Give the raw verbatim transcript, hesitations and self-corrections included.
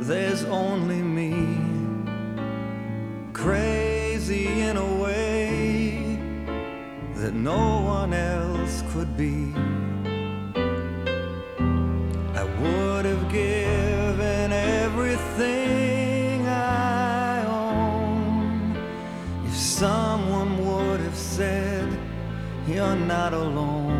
there's only me, crazy in a way that no one else could be. I would have given everything I own if someone would have said, you're not alone.